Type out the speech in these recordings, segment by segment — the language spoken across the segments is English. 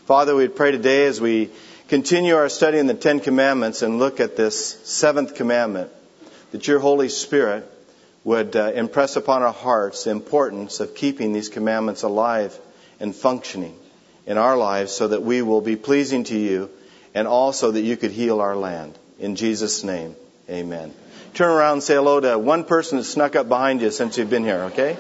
Father, we pray today as we continue our study in the Ten Commandments and look at this seventh commandment, that your Holy Spirit would impress upon our hearts the importance of keeping these commandments alive and functioning in our lives so that we will be pleasing to you and also that you could heal our land. In Jesus' name, amen. Turn around and say hello to one person that snuck up behind you since you've been here, okay?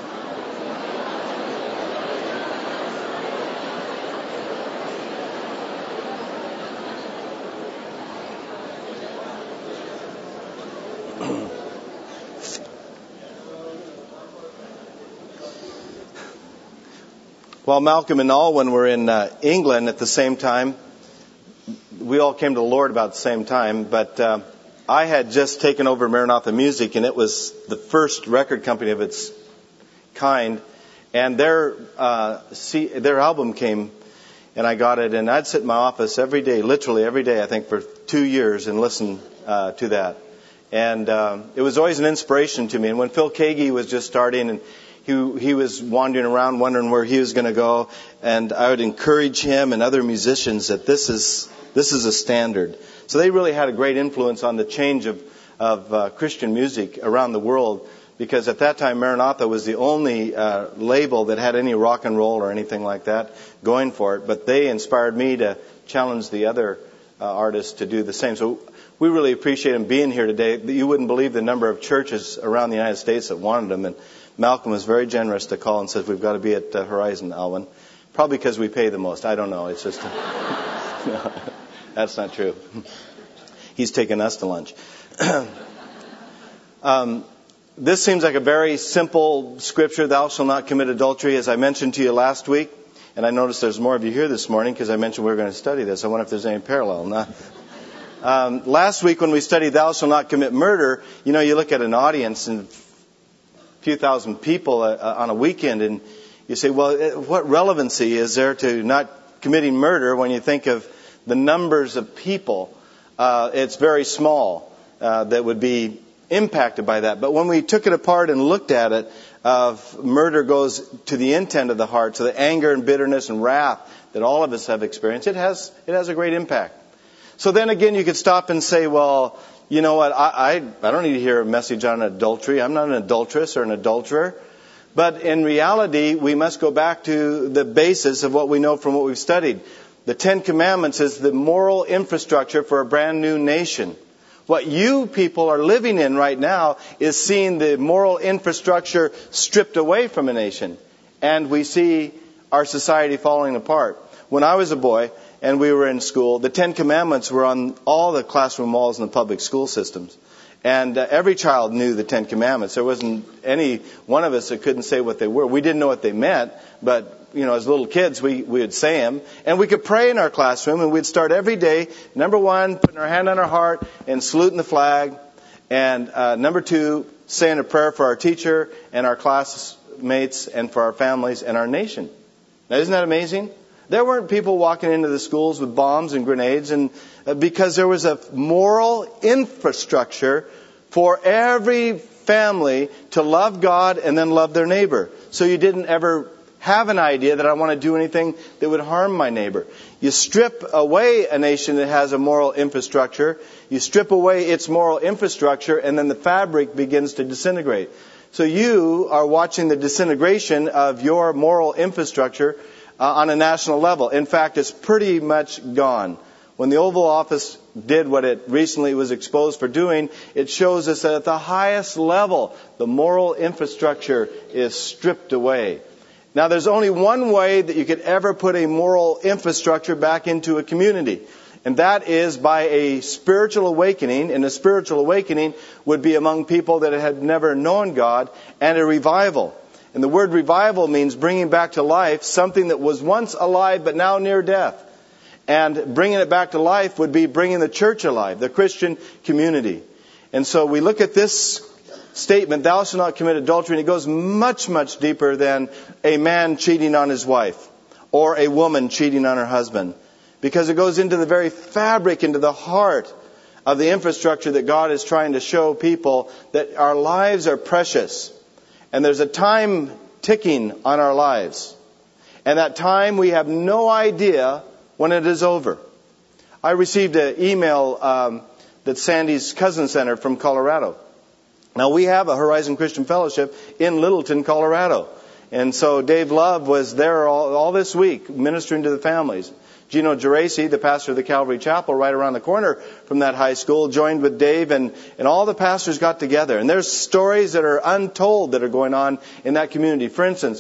While Malcolm and Alwyn were in England at the same time, we all came to the Lord about the same time, but I had just taken over Maranatha Music, and it was the first record company of its kind, and their album came, and I got it, and I'd sit in my office every day, literally every day, I think for 2 years, and listen to that. And it was always an inspiration to me. And when Phil Keaggy was just starting, and he was wandering around wondering where he was going to go, and I would encourage him and other musicians that this is a standard. So they really had a great influence on the change of Christian music around the world, because at that time Maranatha was the only label that had any rock and roll or anything like that going for it. But they inspired me to challenge the other artists to do the same. So we really appreciate them being here today. You wouldn't believe the number of churches around the United States that wanted them. And Malcolm was very generous to call and says, we've got to be at Horizon, Alwyn. Probably because we pay the most. I don't know. It's just... No, that's not true. He's taking us to lunch. This seems like a very simple scripture, thou shalt not commit adultery, as I mentioned to you last week. And I noticed there's more of you here this morning because I mentioned we were going to study this. I wonder if there's any parallel. Last week when we studied thou shalt not commit murder, you look at an audience and a few thousand people on a weekend, and you say, well, what relevancy is there to not committing murder when you think of the numbers of people? It's very small that would be impacted by that. But when we took it apart and looked at it, murder goes to the intent of the heart, to the anger and bitterness and wrath that all of us have experienced. It has a great impact. So then again, you could stop and say, well, you know what, I don't need to hear a message on adultery. I'm not an adulteress or an adulterer. But in reality, we must go back to the basis of what we know from what we've studied. The Ten Commandments is the moral infrastructure for a brand new nation. What you people are living in right now is seeing the moral infrastructure stripped away from a nation. And we see our society falling apart. When I was a boy and we were in school, the Ten Commandments were on all the classroom walls in the public school systems. And every child knew the Ten Commandments. There wasn't any one of us that couldn't say what they were. We didn't know what they meant, but as little kids, we would say them. And we could pray in our classroom, and we'd start every day, number 1, putting our hand on our heart and saluting the flag. And number 2, saying a prayer for our teacher and our classmates and for our families and our nation. Now, isn't that amazing? There weren't people walking into the schools with bombs and grenades, and because there was a moral infrastructure for every family to love God and then love their neighbor. So you didn't ever have an idea that I want to do anything that would harm my neighbor. You strip away a nation that has a moral infrastructure, you strip away its moral infrastructure, and then the fabric begins to disintegrate. So you are watching the disintegration of your moral infrastructure on a national level. In fact, it's pretty much gone. When the Oval Office did what it recently was exposed for doing, it shows us that at the highest level, the moral infrastructure is stripped away. Now, there's only one way that you could ever put a moral infrastructure back into a community, and that is by a spiritual awakening, and a spiritual awakening would be among people that had never known God, and a revival. And the word revival means bringing back to life something that was once alive but now near death. And bringing it back to life would be bringing the church alive, the Christian community. And so we look at this statement, thou shalt not commit adultery, and it goes much, much deeper than a man cheating on his wife or a woman cheating on her husband. Because it goes into the very fabric, into the heart of the infrastructure that God is trying to show people that our lives are precious. And there's a time ticking on our lives. And that time, we have no idea when it is over. I received an email that Sandy's cousin sent her from Colorado. Now, we have a Horizon Christian Fellowship in Littleton, Colorado. And so Dave Love was there all this week ministering to the families. Gino Geraci, the pastor of the Calvary Chapel right around the corner from that high school, joined with Dave, and all the pastors got together. And there's stories that are untold that are going on in that community. For instance,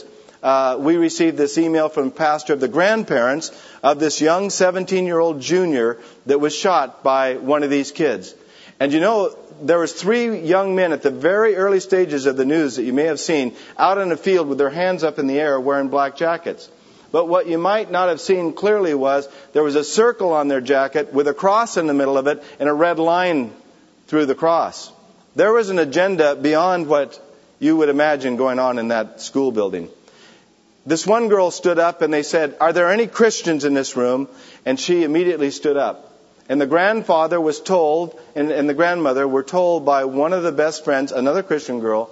we received this email from the pastor of the grandparents of this young 17-year-old junior that was shot by one of these kids. And you know, there was 3 young men at the very early stages of the news that you may have seen out in a field with their hands up in the air wearing black jackets. But what you might not have seen clearly was there was a circle on their jacket with a cross in the middle of it and a red line through the cross. There was an agenda beyond what you would imagine going on in that school building. This one girl stood up and they said, "Are there any Christians in this room?" And she immediately stood up. And the grandfather was told, and the grandmother were told by one of the best friends, another Christian girl,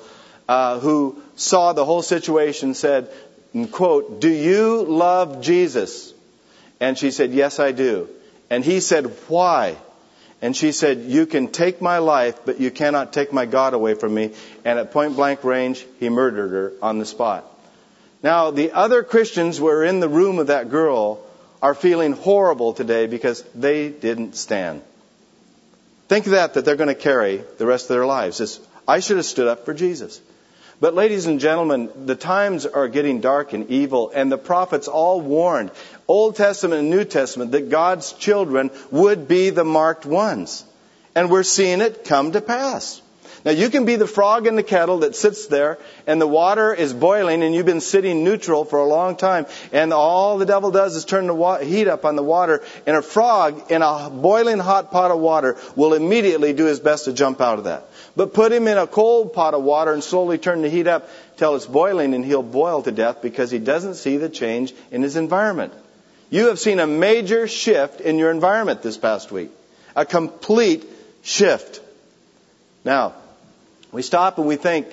who saw the whole situation, said, and quote, "Do you love Jesus?" And she said, "Yes, I do." And he said, "Why?" And she said, "You can take my life, but you cannot take my God away from me." And at point blank range, he murdered her on the spot. Now, the other Christians who were in the room of that girl are feeling horrible today because they didn't stand. Think of that they're going to carry the rest of their lives. I should have stood up for Jesus. But ladies and gentlemen, the times are getting dark and evil, and the prophets all warned, Old Testament and New Testament, that God's children would be the marked ones. And we're seeing it come to pass. Now, you can be the frog in the kettle that sits there, and the water is boiling, and you've been sitting neutral for a long time, and all the devil does is turn the heat up on the water, and a frog in a boiling hot pot of water will immediately do his best to jump out of that. But put him in a cold pot of water and slowly turn the heat up till it's boiling, and he'll boil to death because he doesn't see the change in his environment. You have seen a major shift in your environment this past week. A complete shift. Now, we stop and we think,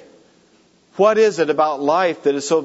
what is it about life that is so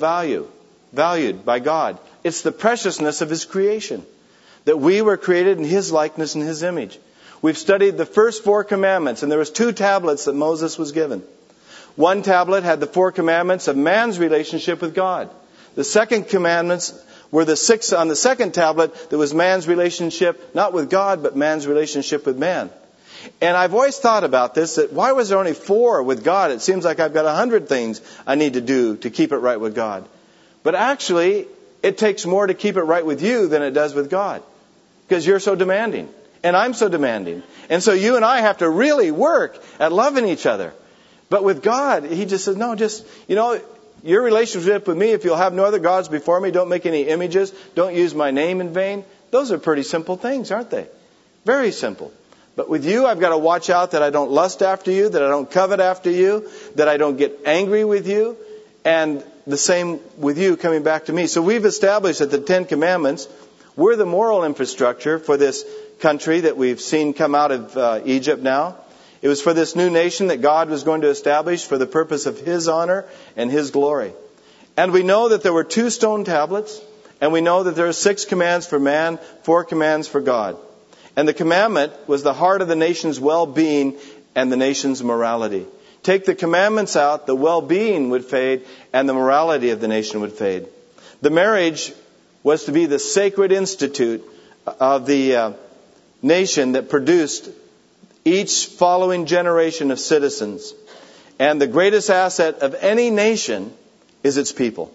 valued by God? It's the preciousness of His creation. That we were created in His likeness and His image. We've studied the first 4 commandments, and there was 2 tablets that Moses was given. One tablet had the 4 commandments of man's relationship with God. The second commandments were the 6 on the second tablet that was man's relationship, not with God, but man's relationship with man. And I've always thought about this, that why was there only 4 with God? It seems like I've got 100 things I need to do to keep it right with God. But actually, it takes more to keep it right with you than it does with God. Because you're so demanding. And I'm so demanding. And so you and I have to really work at loving each other. But with God, He just says, no, your relationship with me, if you'll have no other gods before me, don't make any images, don't use my name in vain. Those are pretty simple things, aren't they? Very simple. But with you, I've got to watch out that I don't lust after you, that I don't covet after you, that I don't get angry with you, and the same with you coming back to me. So we've established that the 10 Commandments were the moral infrastructure for this country that we've seen come out of Egypt now. It was for this new nation that God was going to establish for the purpose of His honor and His glory. And we know that there were 2 stone tablets, and we know that there are 6 commands for man, 4 commands for God. And the commandment was the heart of the nation's well-being and the nation's morality. Take the commandments out, the well-being would fade, and the morality of the nation would fade. The marriage was to be the sacred institute of the nation that produced each following generation of citizens. And the greatest asset of any nation is its people.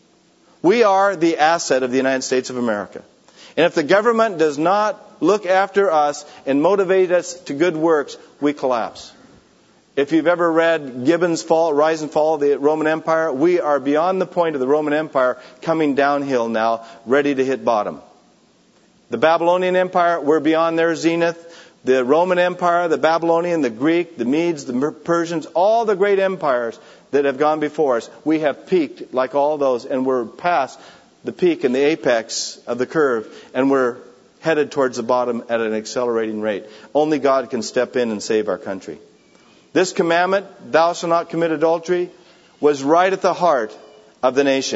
We are the asset of the United States of America. And if the government does not look after us and motivate us to good works, we collapse. If you've ever read Gibbon's Rise and Fall of the Roman Empire, we are beyond the point of the Roman Empire, coming downhill now, ready to hit bottom. The Babylonian Empire, we're beyond their zenith. The Roman Empire, the Babylonian, the Greek, the Medes, the Persians, all the great empires that have gone before us, we have peaked like all those, and we're past the peak and the apex of the curve, and we're headed towards the bottom at an accelerating rate. Only God can step in and save our country. This commandment, thou shalt not commit adultery, was right at the heart of the nation.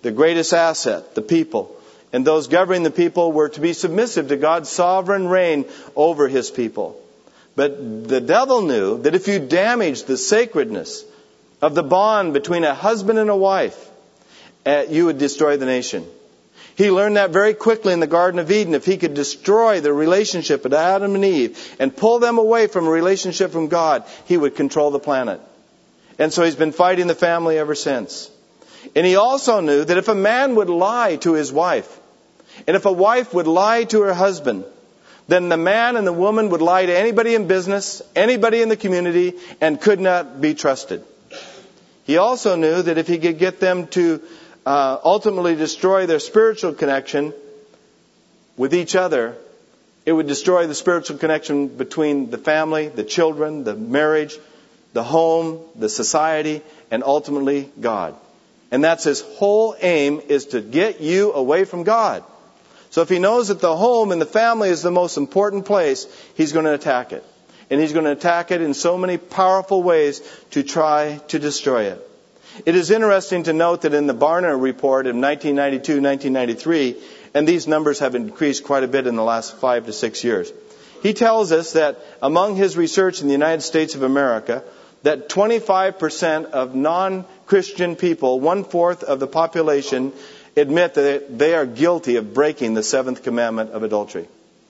the greatest asset, the people. And those governing the people were to be submissive to God's sovereign reign over His people. But the devil knew that if you damage the sacredness of the bond between a husband and a wife, you would destroy the nation. He learned that very quickly in the Garden of Eden. If he could destroy the relationship of Adam and Eve and pull them away from a relationship from God, he would control the planet. And so he's been fighting the family ever since. And he also knew that if a man would lie to his wife, and if a wife would lie to her husband, then the man and the woman would lie to anybody in business, anybody in the community, and could not be trusted. He also knew that if he could get them to ultimately destroy their spiritual connection with each other, it would destroy the spiritual connection between the family, the children, the marriage, the home, the society, and ultimately God. And that's his whole aim, is to get you away from God. So if he knows that the home and the family is the most important place, he's going to attack it. And he's going to attack it in so many powerful ways to try to destroy it. It is interesting to note that in the Barna report in 1992-1993, and these numbers have increased quite a bit in the last 5 to 6 years, he tells us that among his research in the United States of America, that 25% of non-Christian people, 1/4 of the population, admit that they are guilty of breaking the seventh commandment of adultery.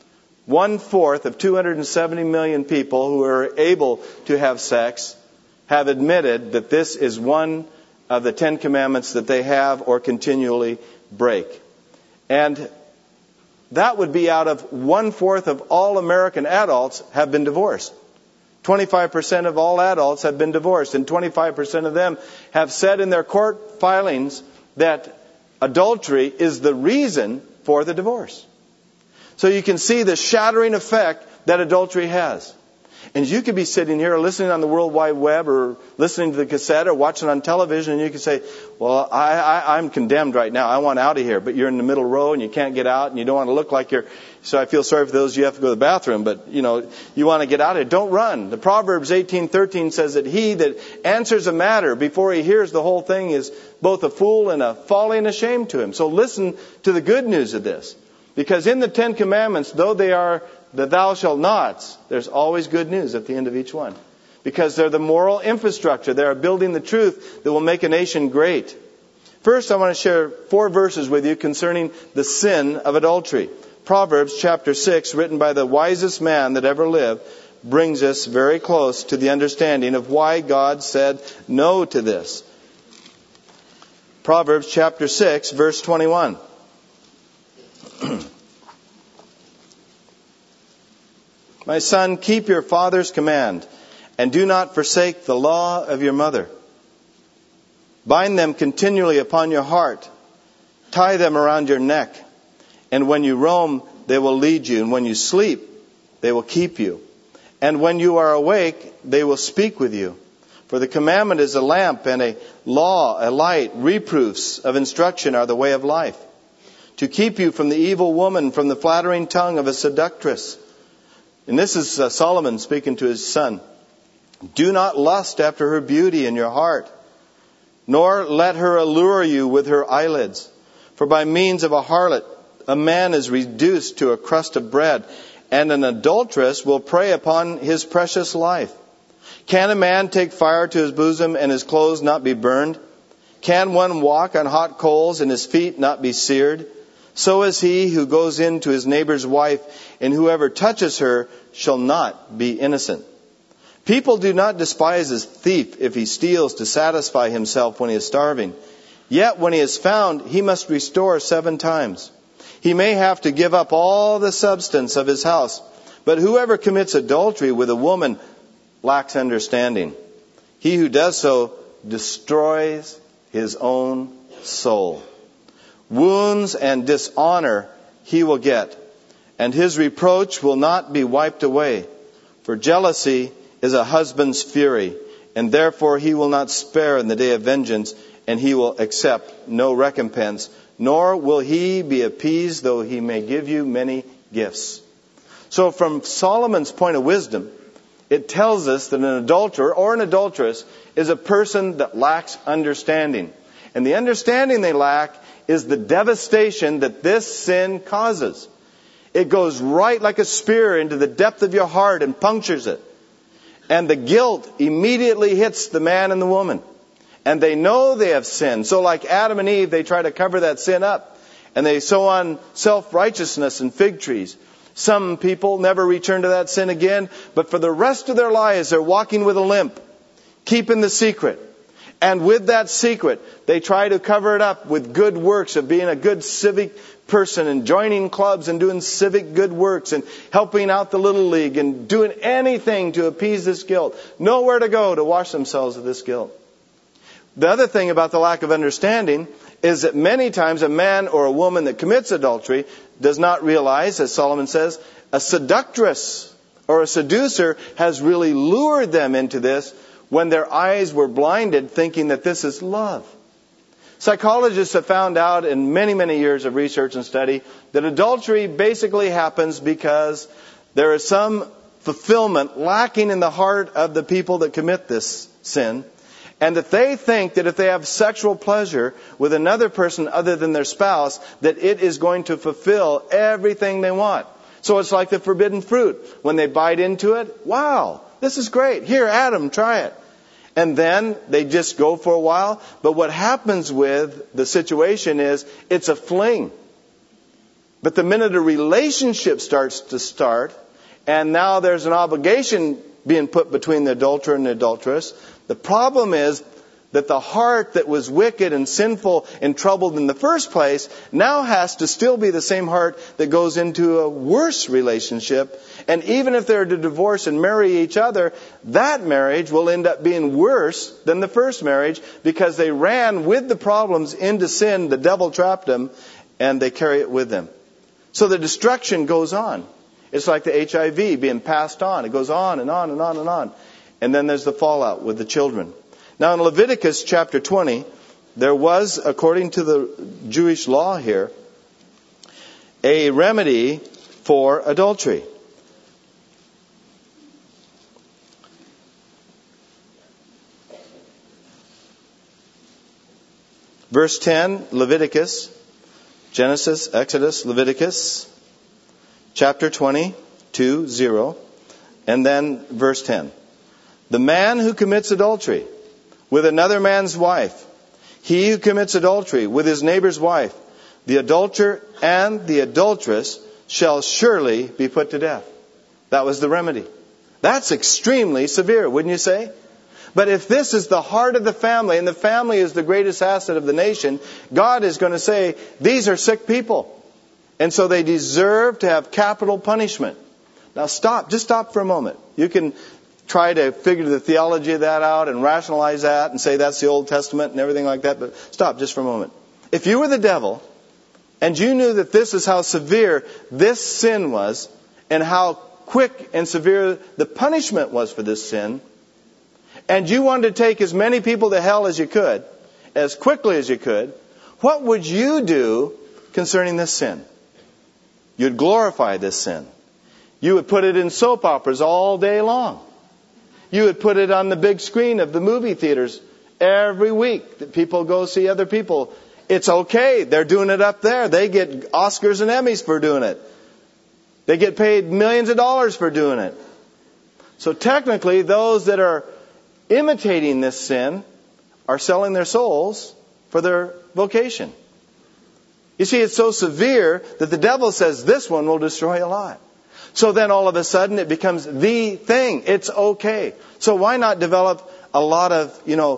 1/4 of 270 million people who are able to have sex have admitted that this is one of the 10 commandments that they have or continually break. And that would be out of 1/4 of all American adults have been divorced. 25% of all adults have been divorced, and 25% of them have said in their court filings that adultery is the reason for the divorce. So you can see the shattering effect that adultery has. And you could be sitting here listening on the World Wide Web or listening to the cassette or watching on television, and you could say, well, I'm condemned right now. I want out of here. But you're in the middle row and you can't get out and you don't want to look like you're... So I feel sorry for those you have to go to the bathroom, but you want to get out of it. Don't run. The Proverbs 18:13 says that he that answers a matter before he hears the whole thing is both a fool and a folly and a shame to him. So listen to the good news of this. Because in the 10 commandments, though they are the thou shalt nots, there's always good news at the end of each one. Because they're the moral infrastructure. They are building the truth that will make a nation great. First, I want to share 4 verses with you concerning the sin of adultery. Proverbs chapter 6, written by the wisest man that ever lived, brings us very close to the understanding of why God said no to this. Proverbs chapter 6, verse 21. My son, keep your father's command, and do not forsake the law of your mother. Bind them continually upon your heart. Tie them around your neck. And when you roam, they will lead you. And when you sleep, they will keep you. And when you are awake, they will speak with you. For the commandment is a lamp, and a law, a light. Reproofs of instruction are the way of life. To keep you from the evil woman, from the flattering tongue of a seductress. And this is Solomon speaking to his son. Do not lust after her beauty in your heart, nor let her allure you with her eyelids. For by means of a harlot, a man is reduced to a crust of bread, and an adulteress will prey upon his precious life. Can a man take fire to his bosom and his clothes not be burned? Can one walk on hot coals and his feet not be seared? So is he who goes in to his neighbor's wife, and whoever touches her shall not be innocent. People do not despise a thief if he steals to satisfy himself when he is starving. Yet when he is found, he must restore 7 times. He may have to give up all the substance of his house. But whoever commits adultery with a woman lacks understanding. He who does so destroys his own soul. Wounds and dishonor he will get, and his reproach will not be wiped away. For jealousy is a husband's fury, and therefore he will not spare in the day of vengeance, and he will accept no recompense, nor will he be appeased, though he may give you many gifts. So from Solomon's point of wisdom, it tells us that an adulterer or an adulteress is a person that lacks understanding. And the understanding they lack is the devastation that this sin causes. It goes right like a spear into the depth of your heart and punctures it. And the guilt immediately hits the man and the woman. And they know they have sinned. So like Adam and Eve, they try to cover that sin up. And they sow on self-righteousness and fig trees. Some people never return to that sin again. But for the rest of their lives, they're walking with a limp, keeping the secret. And with that secret, they try to cover it up with good works of being a good civic person and joining clubs and doing civic good works and helping out the Little League and doing anything to appease this guilt. Nowhere to go to wash themselves of this guilt. The other thing about the lack of understanding is that many times a man or a woman that commits adultery does not realize, as Solomon says, a seductress or a seducer has really lured them into this when their eyes were blinded thinking that this is love. Psychologists have found out in many, many years of research and study that adultery basically happens because there is some fulfillment lacking in the heart of the people that commit this sin. And that they think that if they have sexual pleasure with another person other than their spouse, that it is going to fulfill everything they want. So it's like the forbidden fruit. When they bite into it, wow, this is great. Here, Adam, try it. And then they just go for a while. But what happens with the situation is it's a fling. But the minute a relationship starts, and now there's an obligation being put between the adulterer and the adulteress, the problem is that the heart that was wicked and sinful and troubled in the first place now has to still be the same heart that goes into a worse relationship. And even if they're to divorce and marry each other, that marriage will end up being worse than the first marriage because they ran with the problems into sin. The devil trapped them and they carry it with them. So the destruction goes on. It's like the HIV being passed on. It goes on and on and on and on. And then there's the fallout with the children. Now in Leviticus chapter 20, there was, according to the Jewish law here, a remedy for adultery. Verse 10, Leviticus, Genesis, Exodus, Leviticus, chapter 20, 2:0, and then verse 10. The man who commits adultery with another man's wife, he who commits adultery with his neighbor's wife, the adulterer and the adulteress shall surely be put to death. That was the remedy. That's extremely severe, wouldn't you say? But if this is the heart of the family, and the family is the greatest asset of the nation, God is going to say, these are sick people. And so they deserve to have capital punishment. Now just stop for a moment. You can try to figure the theology of that out and rationalize that and say that's the Old Testament and everything like that, but stop just for a moment. If you were the devil and you knew that this is how severe this sin was and how quick and severe the punishment was for this sin, and you wanted to take as many people to hell as you could, as quickly as you could, what would you do concerning this sin? You'd glorify this sin. You would put it in soap operas all day long. You would put it on the big screen of the movie theaters every week that people go see other people. It's okay. They're doing it up there. They get Oscars and Emmys for doing it. They get paid millions of dollars for doing it. So technically, those that are imitating this sin are selling their souls for their vocation. You see, it's so severe that the devil says this one will destroy a lot. So then all of a sudden it becomes the thing. It's okay. So why not develop a lot of,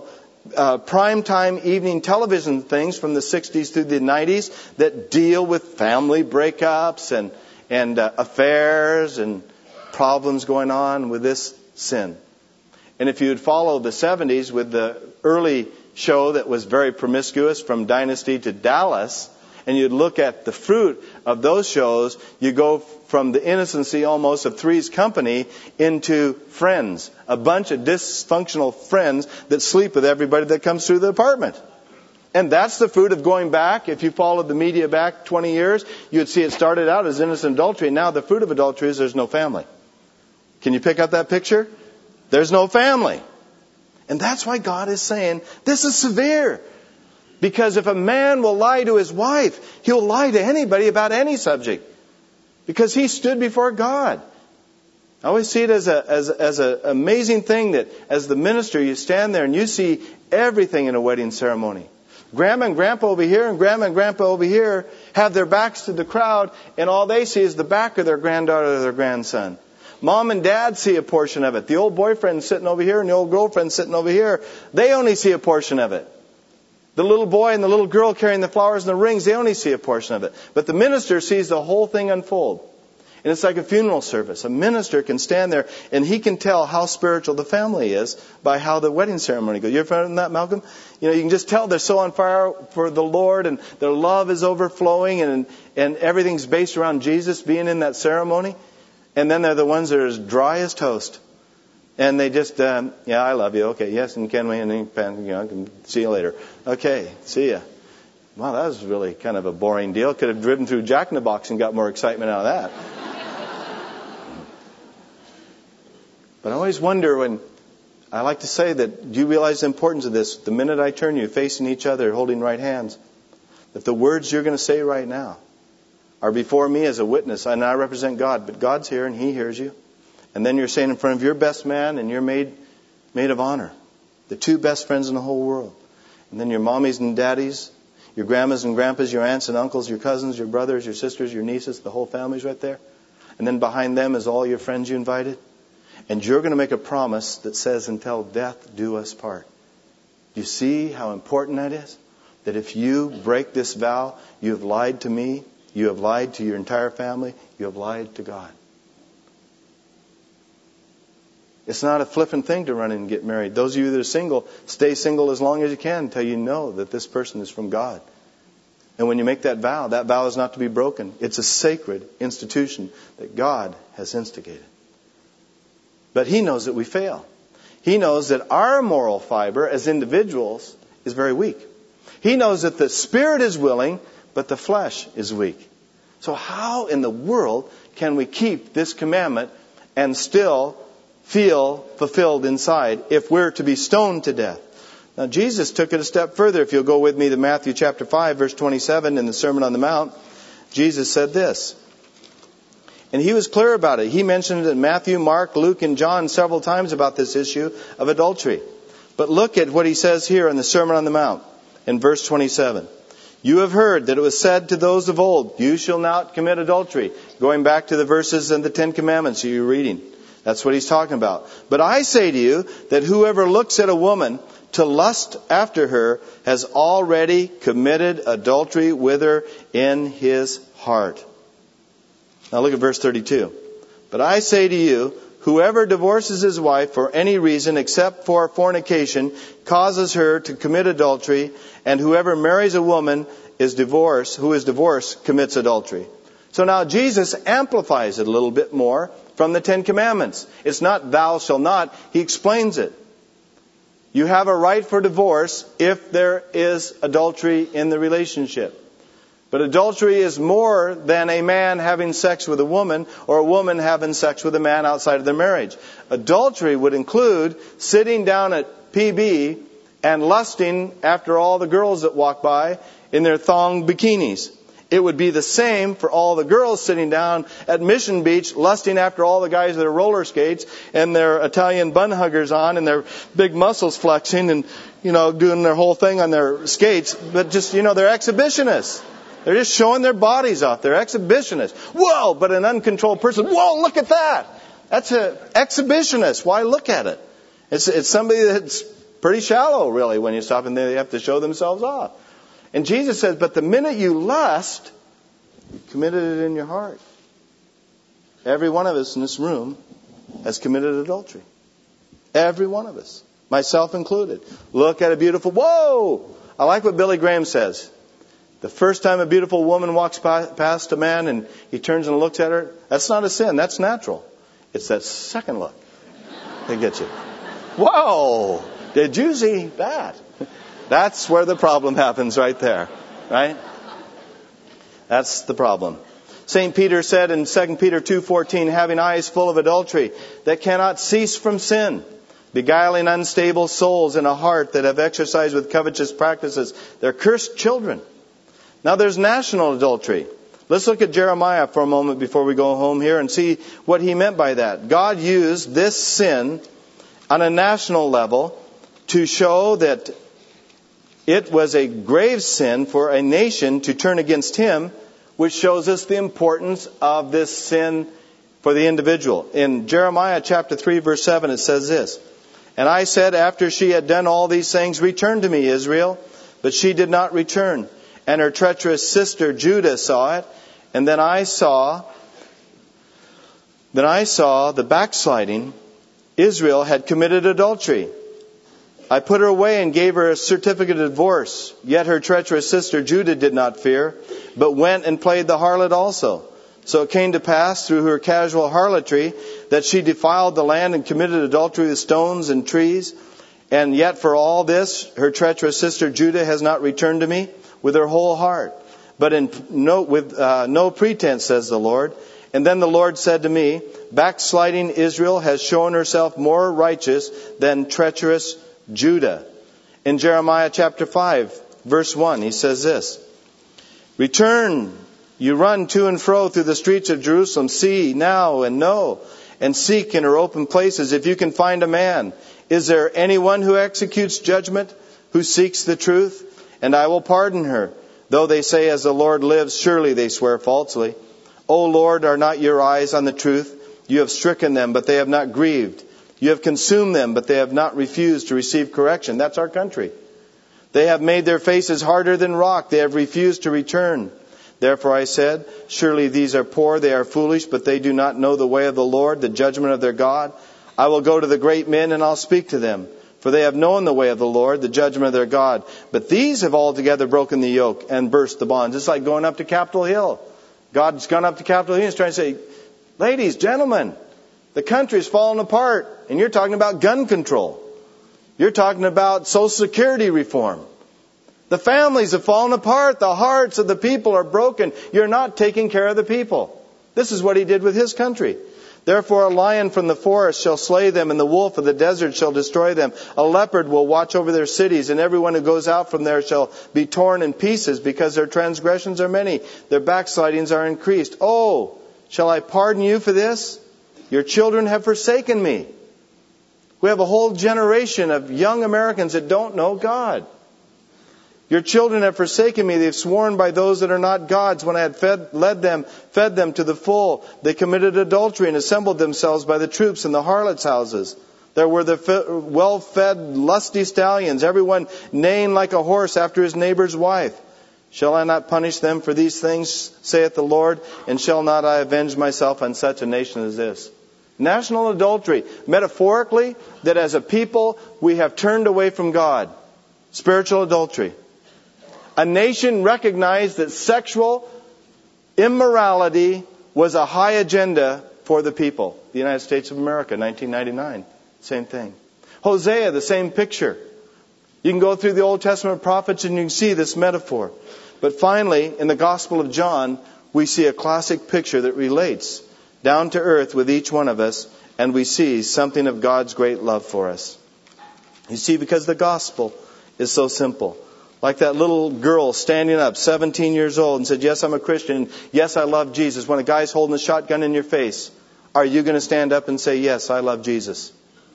primetime evening television things from the 60s through the 90s that deal with family breakups and affairs and problems going on with this sin. And if you would follow the 70s with the early show that was very promiscuous from Dynasty to Dallas, and you'd look at the fruit of those shows, you go from the innocency almost of Three's Company into Friends. A bunch of dysfunctional friends that sleep with everybody that comes through the apartment. And that's the fruit of going back. If you followed the media back 20 years, you'd see it started out as innocent adultery. And now the fruit of adultery is there's no family. Can you pick up that picture? There's no family. And that's why God is saying, this is severe. Because if a man will lie to his wife, he'll lie to anybody about any subject. Because he stood before God. I always see it as an amazing thing that as the minister, you stand there and you see everything in a wedding ceremony. Grandma and Grandpa over here and Grandma and Grandpa over here have their backs to the crowd, and all they see is the back of their granddaughter or their grandson. Mom and Dad see a portion of it. The old boyfriend sitting over here and the old girlfriend sitting over here, they only see a portion of it. The little boy and the little girl carrying the flowers and the rings, they only see a portion of it. But the minister sees the whole thing unfold. And it's like a funeral service. A minister can stand there and he can tell how spiritual the family is by how the wedding ceremony goes. You ever found that, Malcolm? You know, you can just tell they're so on fire for the Lord and their love is overflowing and everything's based around Jesus being in that ceremony. And then they're the ones that are as dry as toast. And they just, yeah, I love you. Okay, yes, and can we? And I can see you later. Okay, see ya. Wow, that was really kind of a boring deal. Could have driven through Jack in the Box and got more excitement out of that. But I always wonder when, I like to say that, do you realize the importance of this? The minute I turn you facing each other, holding right hands, that the words you're going to say right now are before me as a witness, and I represent God, but God's here and He hears you. And then you're saying in front of your best man and your maid of honor, the two best friends in the whole world. And then your mommies and daddies, your grandmas and grandpas, your aunts and uncles, your cousins, your brothers, your sisters, your nieces, the whole family's right there. And then behind them is all your friends you invited. And you're going to make a promise that says, until death do us part. Do you see how important that is? That if you break this vow, you have lied to me, you have lied to your entire family, you have lied to God. It's not a flippant thing to run in and get married. Those of you that are single, stay single as long as you can until you know that this person is from God. And when you make that vow is not to be broken. It's a sacred institution that God has instigated. But He knows that we fail. He knows that our moral fiber as individuals is very weak. He knows that the spirit is willing, but the flesh is weak. So how in the world can we keep this commandment and still feel fulfilled inside if we're to be stoned to death? Now Jesus took it a step further. If you'll go with me to Matthew chapter 5, verse 27 in the Sermon on the Mount, Jesus said this. And He was clear about it. He mentioned it in Matthew, Mark, Luke, and John several times about this issue of adultery. But look at what He says here in the Sermon on the Mount in verse 27. You have heard that it was said to those of old, you shall not commit adultery. Going back to the verses in the Ten Commandments you're reading. That's what He's talking about. But I say to you that whoever looks at a woman to lust after her has already committed adultery with her in his heart. Now look at verse 32. But I say to you, whoever divorces his wife for any reason except for fornication causes her to commit adultery, and whoever marries a woman who is divorced commits adultery. So now Jesus amplifies it a little bit more from the Ten Commandments. It's not thou shalt not. He explains it. You have a right for divorce if there is adultery in the relationship. But adultery is more than a man having sex with a woman or a woman having sex with a man outside of their marriage. Adultery would include sitting down at PB and lusting after all the girls that walk by in their thong bikinis. It would be the same for all the girls sitting down at Mission Beach lusting after all the guys that are roller skates and their Italian bun huggers on and their big muscles flexing and, doing their whole thing on their skates. But just, they're exhibitionists. They're just showing their bodies off. They're exhibitionists. Whoa, but an uncontrolled person. Whoa, look at that. That's an exhibitionist. Why look at it? It's somebody that's pretty shallow, really, when you stop and they have to show themselves off. And Jesus says, but the minute you lust, you committed it in your heart. Every one of us in this room has committed adultery. Every one of us. Myself included. Look at a beautiful, whoa! I like what Billy Graham says. The first time a beautiful woman walks past a man and he turns and looks at her, that's not a sin. That's natural. It's that second look that gets you. Whoa! Did you see that? That's where the problem happens right there. Right? That's the problem. St. Peter said in 2 Peter 2:14, having eyes full of adultery that cannot cease from sin, beguiling unstable souls and a heart that have exercised with covetous practices. They're cursed children. Now there's national adultery. Let's look at Jeremiah for a moment before we go home here and see what he meant by that. God used this sin on a national level to show that it was a grave sin for a nation to turn against Him, which shows us the importance of this sin for the individual. In Jeremiah chapter 3, verse 7, it says this, "And I said, after she had done all these things, return to me, Israel. But she did not return. And her treacherous sister Judah saw it. And then I saw the backsliding. Israel had committed adultery. I put her away and gave her a certificate of divorce. Yet her treacherous sister Judah did not fear, but went and played the harlot also. So it came to pass through her casual harlotry that she defiled the land and committed adultery with stones and trees. And yet for all this, her treacherous sister Judah has not returned to me with her whole heart, but with no pretense, says the Lord. And then the Lord said to me, backsliding Israel has shown herself more righteous than treacherous Judah." In Jeremiah chapter 5, verse 1, he says this, "Return, you run to and fro through the streets of Jerusalem, see now and know, and seek in her open places if you can find a man. Is there anyone who executes judgment, who seeks the truth? And I will pardon her. Though they say, as the Lord lives, surely they swear falsely. O Lord, are not your eyes on the truth? You have stricken them, but they have not grieved. You have consumed them, but they have not refused to receive correction." That's our country. "They have made their faces harder than rock. They have refused to return. Therefore I said, surely these are poor, they are foolish, but they do not know the way of the Lord, the judgment of their God. I will go to the great men and I'll speak to them. For they have known the way of the Lord, the judgment of their God. But these have altogether broken the yoke and burst the bonds." It's like going up to Capitol Hill. God's gone up to Capitol Hill and he's trying to say, ladies, gentlemen, the country's falling apart. And you're talking about gun control. You're talking about Social Security reform. The families have fallen apart. The hearts of the people are broken. You're not taking care of the people. This is what He did with His country. "Therefore a lion from the forest shall slay them, and the wolf of the desert shall destroy them. A leopard will watch over their cities, and everyone who goes out from there shall be torn in pieces, because their transgressions are many, their backslidings are increased. Oh, shall I pardon you for this? Your children have forsaken me." We have a whole generation of young Americans that don't know God. "Your children have forsaken me. They've sworn by those that are not gods. When I had fed them to the full, they committed adultery and assembled themselves by the troops in the harlots' houses. There were the well-fed, lusty stallions, everyone neighing like a horse after his neighbor's wife. Shall I not punish them for these things, saith the Lord, and shall not I avenge myself on such a nation as this?" National adultery. Metaphorically, that as a people, we have turned away from God. Spiritual adultery. A nation recognized that sexual immorality was a high agenda for the people. The United States of America, 1999. Same thing. Hosea, the same picture. You can go through the Old Testament prophets and you can see this metaphor. But finally, in the Gospel of John, we see a classic picture that relates down to earth with each one of us, and we see something of God's great love for us. You see, because the gospel is so simple. Like that little girl standing up, 17 years old, and said, "Yes, I'm a Christian. Yes, I love Jesus." When a guy's holding a shotgun in your face, are you going to stand up and say, "Yes, I love Jesus"?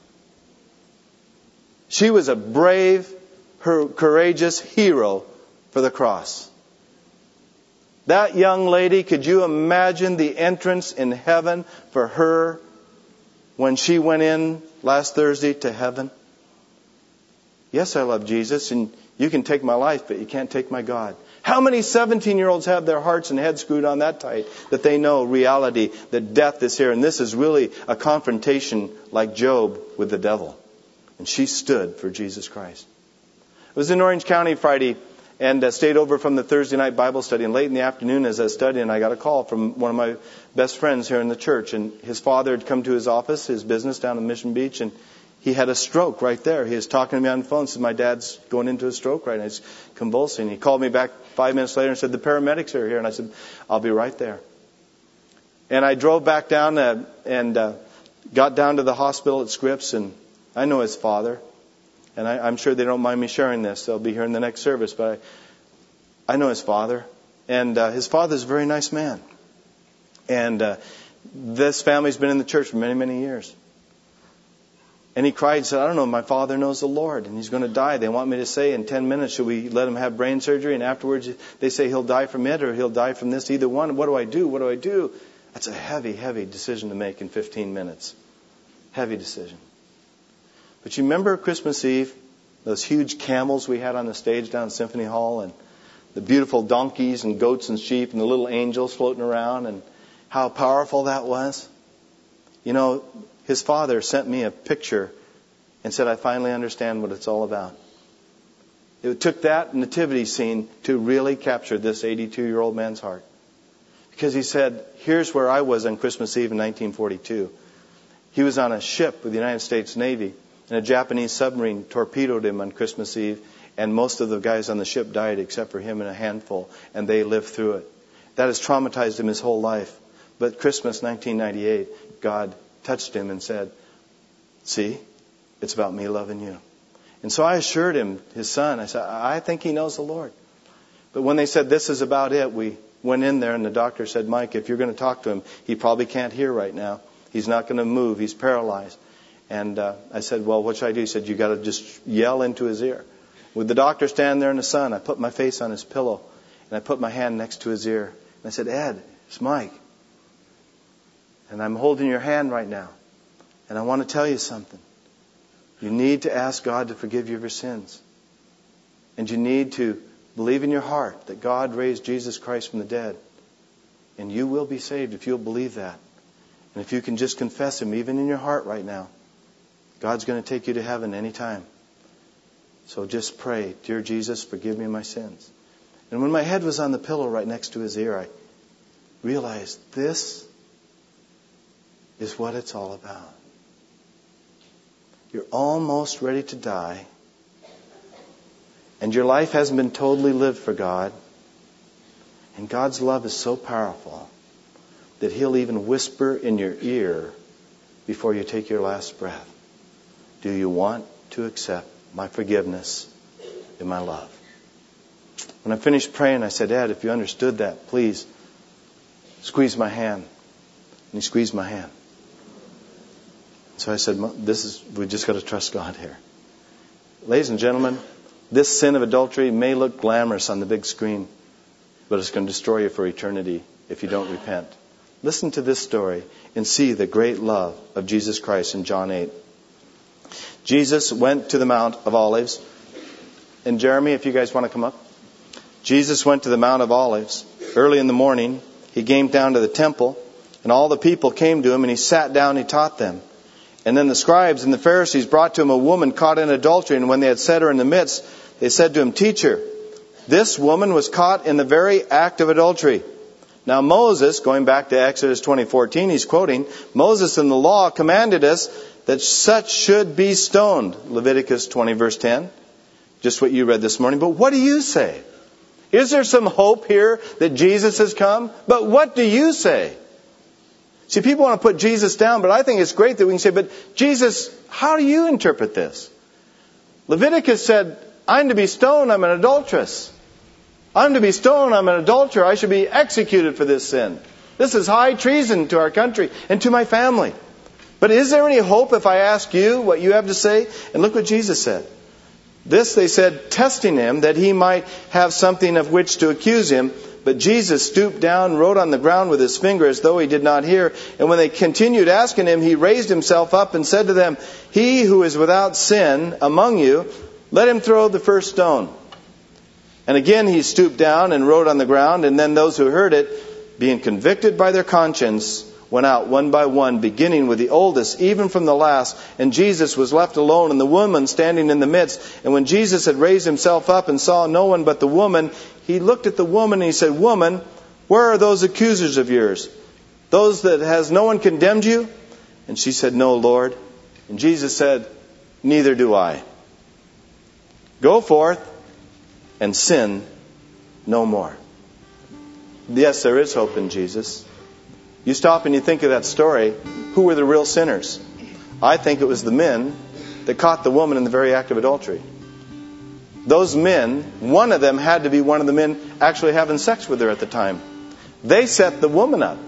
She was a brave, courageous hero for the cross. That young lady, could you imagine the entrance in heaven for her when she went in last Thursday to heaven? "Yes, I love Jesus, and you can take my life, but you can't take my God." How many 17-year-olds have their hearts and heads screwed on that tight that they know reality, that death is here, and this is really a confrontation like Job with the devil? And she stood for Jesus Christ. I was in Orange County Friday and stayed over from the Thursday night Bible study. And late in the afternoon as I was studying, I got a call from one of my best friends here in the church. And his father had come to his office, his business down in Mission Beach, and he had a stroke right there. He was talking to me on the phone. Said, "My dad's going into a stroke right now. He's convulsing." He called me back 5 minutes later and said, "The paramedics are here." And I said, "I'll be right there." And I drove back down and got down to the hospital at Scripps. And I know his father. And I'm sure they don't mind me sharing this. They'll be here in the next service. But I know his father. And his father's a very nice man. And this family's been in the church for many, many years. And he cried and said, I don't know, my father knows the Lord. And he's going to die. They want me to say in 10 minutes, should we let him have brain surgery? And afterwards they say he'll die from it or he'll die from this. Either one. What do I do? What do I do? That's a heavy, heavy decision to make in 15 minutes. Heavy decision. But you remember Christmas Eve, those huge camels we had on the stage down in Symphony Hall, and the beautiful donkeys and goats and sheep and the little angels floating around, and how powerful that was? You know, his father sent me a picture and said, I finally understand what it's all about. It took that nativity scene to really capture this 82-year-old man's heart. Because he said, here's where I was on Christmas Eve in 1942. He was on a ship with the United States Navy, and a Japanese submarine torpedoed him on Christmas Eve, and most of the guys on the ship died except for him and a handful, and they lived through it. That has traumatized him his whole life. But Christmas 1998, God touched him and said, see, it's about me loving you. And so I assured him, his son, I said, I think he knows the Lord. But when they said this is about it, we went in there and the doctor said, Mike, if you're going to talk to him, he probably can't hear right now. He's not going to move. He's paralyzed. And I said, well, what should I do? He said, you got to just yell into his ear. With the doctor standing there in the sun, I put my face on his pillow and I put my hand next to his ear. And I said, Ed, it's Mike. And I'm holding your hand right now. And I want to tell you something. You need to ask God to forgive you of your sins. And you need to believe in your heart that God raised Jesus Christ from the dead. And you will be saved if you'll believe that. And if you can just confess Him even in your heart right now, God's going to take you to heaven anytime. So just pray, dear Jesus, forgive me my sins. And when my head was on the pillow right next to his ear, I realized this is what it's all about. You're almost ready to die, and your life hasn't been totally lived for God. And God's love is so powerful that He'll even whisper in your ear before you take your last breath. Do you want to accept my forgiveness and my love? When I finished praying, I said, Ed, if you understood that, please squeeze my hand. And he squeezed my hand. So I said, we just got to trust God here. Ladies and gentlemen, this sin of adultery may look glamorous on the big screen, but it's going to destroy you for eternity if you don't repent. Listen to this story and see the great love of Jesus Christ in John 8. Jesus went to the Mount of Olives. And Jeremy, if you guys want to come up. Jesus went to the Mount of Olives. Early in the morning, He came down to the temple, and all the people came to Him, and He sat down and He taught them. And then the scribes and the Pharisees brought to Him a woman caught in adultery, and when they had set her in the midst, they said to Him, Teacher, this woman was caught in the very act of adultery. Now Moses, going back to Exodus 20:14, he's quoting, Moses in the law commanded us that such should be stoned. Leviticus 20 verse 10. Just what you read this morning. But what do you say? Is there some hope here that Jesus has come? But what do you say? See, people want to put Jesus down, but I think it's great that we can say, but Jesus, how do you interpret this? Leviticus said, I'm to be stoned, I'm an adulteress. I'm to be stoned, I'm an adulterer. I should be executed for this sin. This is high treason to our country and to my family. But is there any hope if I ask you what you have to say? And look what Jesus said. This, they said, testing Him, that He might have something of which to accuse Him. But Jesus stooped down, wrote on the ground with His finger as though He did not hear. And when they continued asking Him, He raised Himself up and said to them, He who is without sin among you, let him throw the first stone. And again He stooped down and wrote on the ground. And then those who heard it, being convicted by their conscience, went out one by one, beginning with the oldest, even from the last. And Jesus was left alone, and the woman standing in the midst. And when Jesus had raised Himself up and saw no one but the woman, He looked at the woman and He said, Woman, where are those accusers of yours? Those that has no one condemned you? And she said, No, Lord. And Jesus said, Neither do I. Go forth and sin no more. Yes, there is hope in Jesus. You stop and you think of that story. Who were the real sinners? I think it was the men that caught the woman in the very act of adultery. Those men, one of them had to be one of the men actually having sex with her at the time. They set the woman up.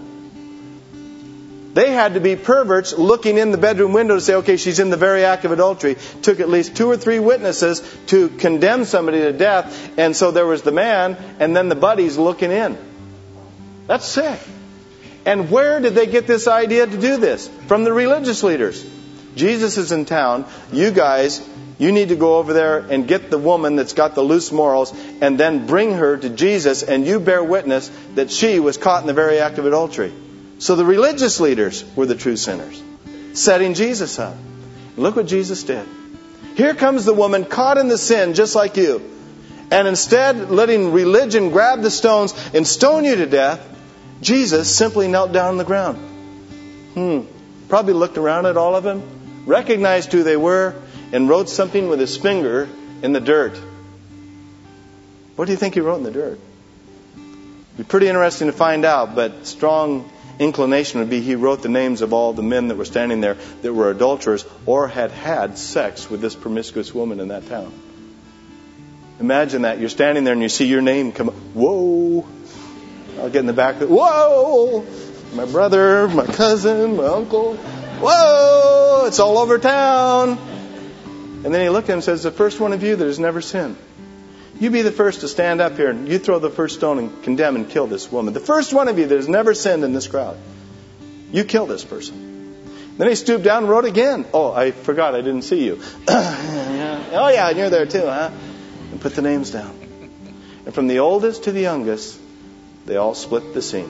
They had to be perverts looking in the bedroom window to say, okay, she's in the very act of adultery. Took at least 2 or 3 witnesses to condemn somebody to death. And so there was the man and then the buddies looking in. That's sick. And where did they get this idea to do this? From the religious leaders. Jesus is in town. You guys, you need to go over there and get the woman that's got the loose morals and then bring her to Jesus, and you bear witness that she was caught in the very act of adultery. So the religious leaders were the true sinners, setting Jesus up. Look what Jesus did. Here comes the woman caught in the sin just like you. And instead letting religion grab the stones and stone you to death, Jesus simply knelt down on the ground. Probably looked around at all of them, recognized who they were, and wrote something with his finger in the dirt. What do you think he wrote in the dirt? It'd be pretty interesting to find out, but strong inclination would be he wrote the names of all the men that were standing there that were adulterers or had had sex with this promiscuous woman in that town. Imagine that. You're standing there and you see your name come up. Whoa! I'll get in the back. Whoa! My brother, my cousin, my uncle. Whoa! It's all over town. And then he looked at him and says, the first one of you that has never sinned. You be the first to stand up here and you throw the first stone and condemn and kill this woman. The first one of you that has never sinned in this crowd. You kill this person. Then he stooped down and wrote again. Oh, I forgot I didn't see you. Oh yeah, and you're there too, huh? And put the names down. And from the oldest to the youngest, they all split the scene.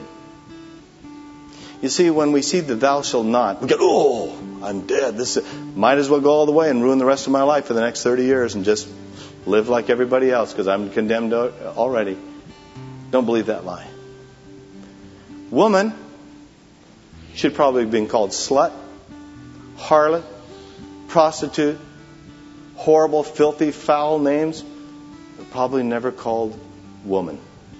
You see, when we see the thou shalt not, we go, oh, I'm dead. Might as well go all the way and ruin the rest of my life for the next 30 years and just live like everybody else because I'm condemned already. Don't believe that lie. Woman should probably have been called slut, harlot, prostitute, horrible, filthy, foul names, but probably never called woman.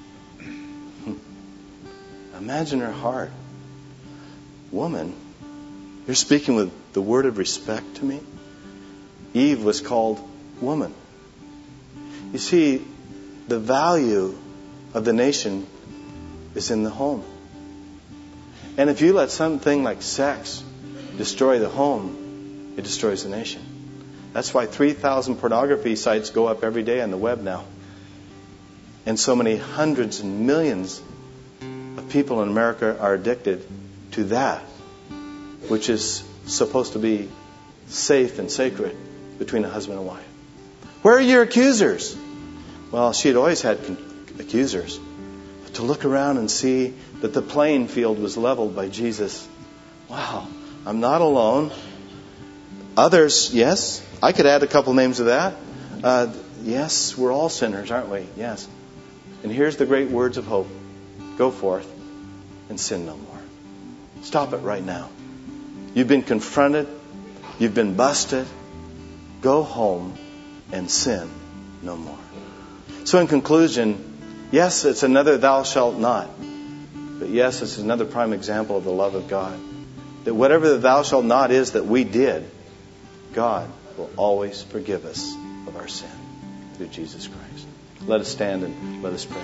Imagine her heart. Woman, you're speaking with the word of respect to me. Eve was called woman. You see, the value of the nation is in the home. And if you let something like sex destroy the home, it destroys the nation. That's why 3,000 pornography sites go up every day on the web now. And so many hundreds and millions of people in America are addicted to that, which is supposed to be safe and sacred between a husband and wife. Where are your accusers? Well, she had always had accusers. But to look around and see that the playing field was leveled by Jesus. Wow, I'm not alone. Others, yes. I could add a couple names to that. Yes, we're all sinners, aren't we? Yes. And here's the great words of hope. Go forth and sin no more. Stop it right now. You've been confronted. You've been busted. Go home and sin no more. So in conclusion, yes, it's another thou shalt not. But yes, it's another prime example of the love of God. That whatever the thou shalt not is that we did, God will always forgive us of our sin through Jesus Christ. Let us stand and let us pray.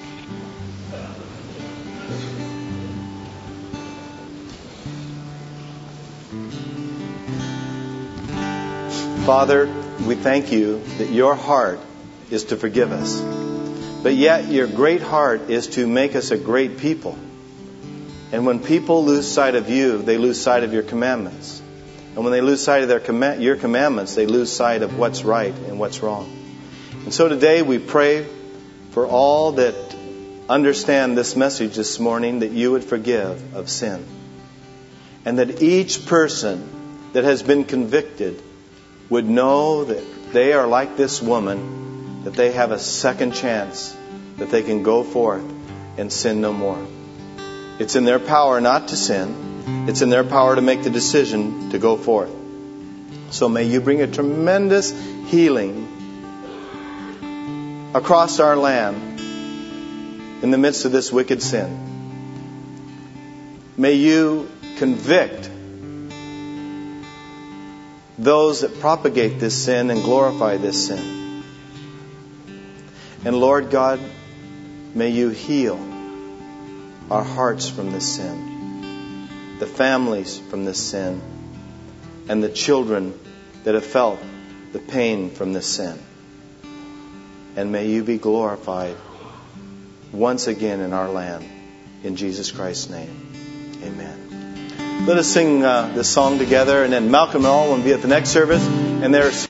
Father, we thank you that your heart is to forgive us. But yet your great heart is to make us a great people. And when people lose sight of you, they lose sight of your commandments. And when they lose sight of your commandments, they lose sight of what's right and what's wrong. And so today we pray for all that understand this message this morning, that you would forgive of sin. And that each person that has been convicted would know that they are like this woman, that they have a second chance, that they can go forth and sin no more. It's in their power not to sin. It's in their power to make the decision to go forth. So may you bring a tremendous healing across our land in the midst of this wicked sin. May you convict those that propagate this sin and glorify this sin. And Lord God, may you heal our hearts from this sin, the families from this sin, and the children that have felt the pain from this sin. And may you be glorified once again in our land. In Jesus Christ's name, amen. Let us sing this song together, and then Malcolm and all will be at the next service. And there's